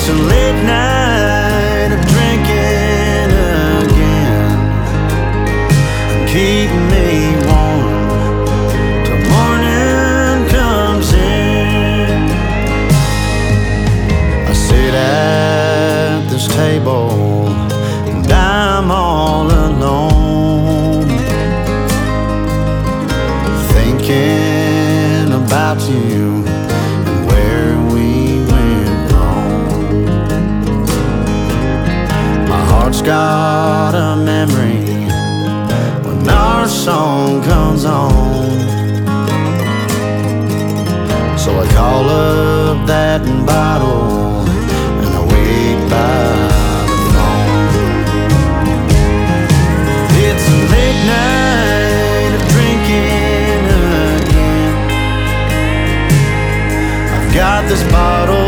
It's a late night of drinking again, keeping me warm till morning comes in. I sit at this table and I'm all alone, thinking about you and where we went wrong. My heart's got a memory when our song comes on, so I call up that bottle and I wait by the phone. It's a late night of drinking again. I've got this bottle